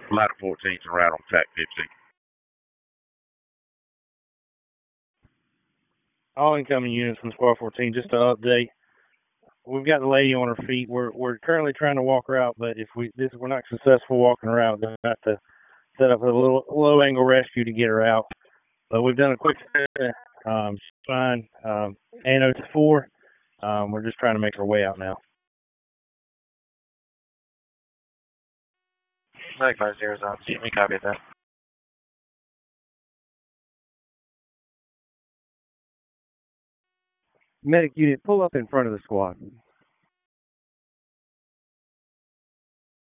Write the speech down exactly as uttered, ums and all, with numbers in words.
Ladder fourteen's en route on T A C fifteen. All incoming units from Squad fourteen, just to update. We've got the lady on her feet. We're we're currently trying to walk her out, but if we this we're not successful walking her out, we're going to have to set up a little low angle rescue to get her out. But we've done a quick set. Um, she's fine. Um, N O four. Um, we're just trying to make our way out now. nine five zero is on. We copy that. Medic unit, pull up in front of the squad.